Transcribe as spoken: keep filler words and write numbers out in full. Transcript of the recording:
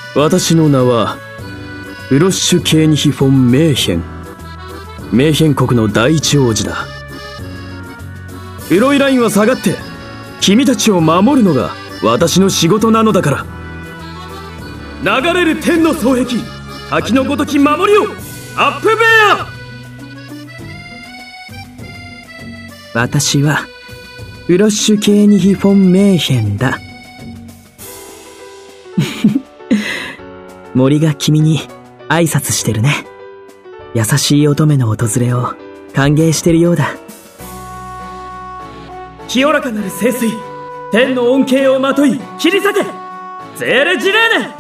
私の名はウロッシュ・ケーニヒ・フォン・メーヘン。メーヘン国の第一王子だ。ウロイラインは下がって君たちを守るのが私の仕事なのだから。流れる天の双璧、滝のごとき守りを、アップベア。 私はウロッシュ・ケーニヒ・フォン・メーヘンだ。森が君に挨拶してるね。優しい乙女の訪れを歓迎してるようだ。 清らかなる聖水、天の恩恵をまとい切り裂け、ゼーレジレーネ。